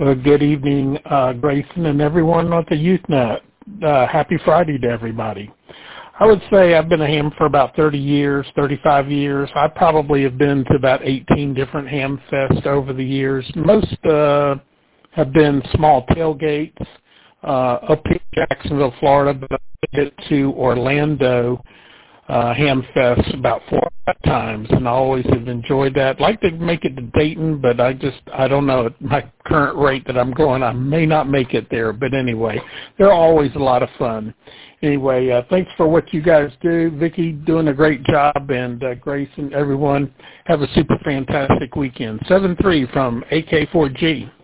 Well, good evening, Grayson, and everyone on the YouthNet. Happy Friday to everybody. I would say I've been a ham for about 30 years, 35 years. I probably have been to about 18 different ham fests over the years. Most have been small tailgates up in Jacksonville, Florida, but I've been to Orlando Ham Fest about 4 or 5 times, and I always have enjoyed that. I'd like to make it to Dayton, but I don't know. At my current rate that I'm going, I may not make it there. But anyway, they're always a lot of fun. Anyway, thanks for what you guys do. Vicki, doing a great job, and Grayson, everyone, have a super fantastic weekend. 7-3 from AK4G.